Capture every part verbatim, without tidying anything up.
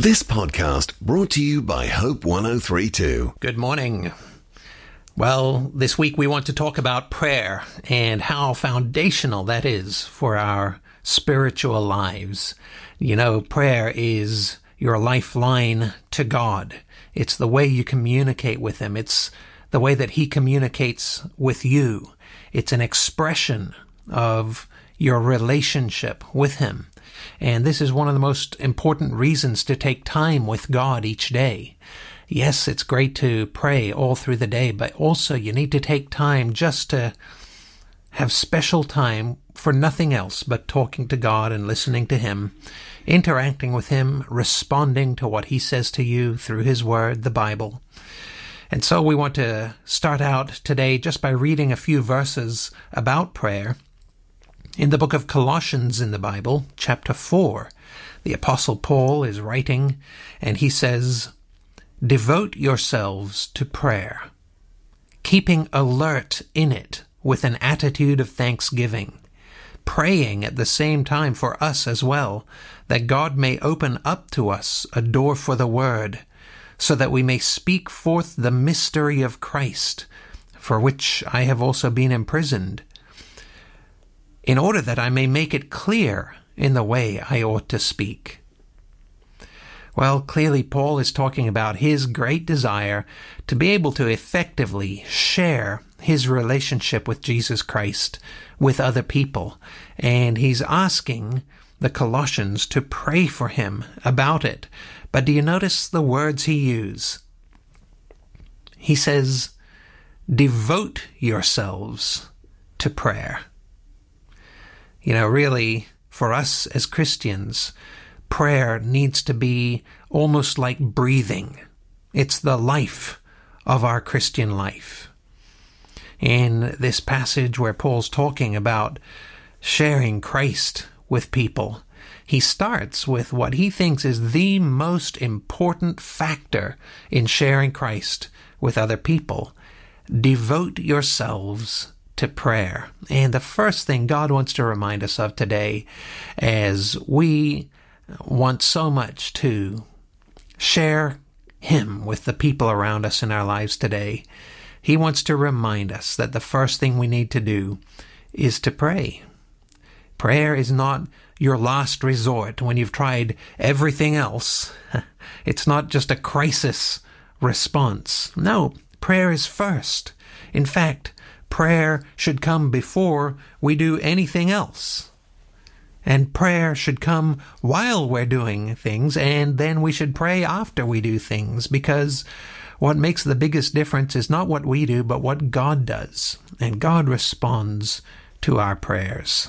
This podcast brought to you by Hope one oh three two. Good morning. Well, this week we want to talk about prayer and how foundational that is for our spiritual lives. You know, prayer is your lifeline to God. It's the way you communicate with Him. It's the way that He communicates with you. It's an expression of your relationship with Him. And this is one of the most important reasons to take time with God each day. Yes, it's great to pray all through the day, but also you need to take time just to have special time for nothing else but talking to God and listening to Him, interacting with Him, responding to what He says to you through His Word, the Bible. And so we want to start out today just by reading a few verses about prayer. In the book of Colossians in the Bible, chapter four, the Apostle Paul is writing, and he says, "Devote yourselves to prayer, keeping alert in it with an attitude of thanksgiving, praying at the same time for us as well, that God may open up to us a door for the word, so that we may speak forth the mystery of Christ, for which I have also been imprisoned, in order that I may make it clear in the way I ought to speak." Well, clearly Paul is talking about his great desire to be able to effectively share his relationship with Jesus Christ with other people, and he's asking the Colossians to pray for him about it. But do you notice the words he uses? He says, "Devote yourselves to prayer." You know, really, for us as Christians, prayer needs to be almost like breathing. It's the life of our Christian life. In this passage where Paul's talking about sharing Christ with people, he starts with what he thinks is the most important factor in sharing Christ with other people. Devote yourselves to prayer. And the first thing God wants to remind us of today, as we want so much to share Him with the people around us in our lives today, He wants to remind us that the first thing we need to do is to pray. Prayer is not your last resort when you've tried everything else. It's not just a crisis response. No, prayer is first. In fact, prayer should come before we do anything else. And prayer should come while we're doing things, and then we should pray after we do things, because what makes the biggest difference is not what we do, but what God does. And God responds to our prayers.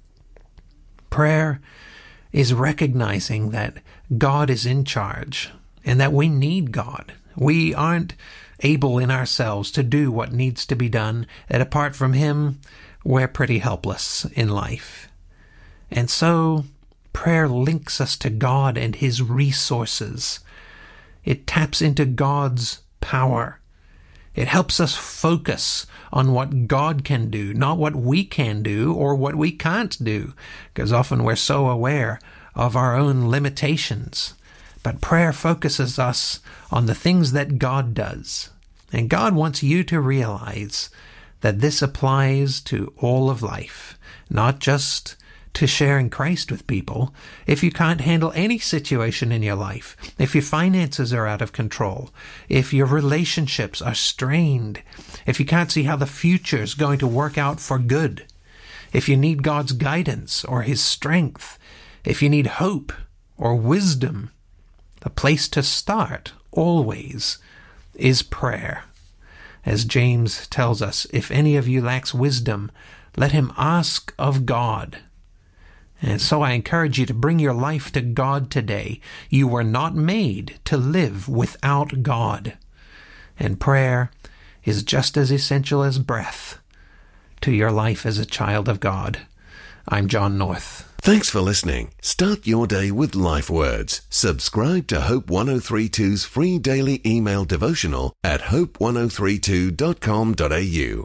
Prayer is recognizing that God is in charge and that we need God. We aren't able in ourselves to do what needs to be done, that apart from Him, we're pretty helpless in life. And so, prayer links us to God and His resources. It taps into God's power. It helps us focus on what God can do, not what we can do or what we can't do, because often we're so aware of our own limitations. But prayer focuses us on the things that God does. And God wants you to realize that this applies to all of life, not just to sharing Christ with people. If you can't handle any situation in your life, if your finances are out of control, if your relationships are strained, if you can't see how the future is going to work out for good, if you need God's guidance or His strength, if you need hope or wisdom, the place to start always is prayer. As James tells us, if any of you lacks wisdom, let him ask of God. And so I encourage you to bring your life to God today. You were not made to live without God. And prayer is just as essential as breath to your life as a child of God. I'm John North. Thanks for listening. Start your day with Life Words. Subscribe to Hope one oh three two's free daily email devotional at hope one oh three two dot com dot a u.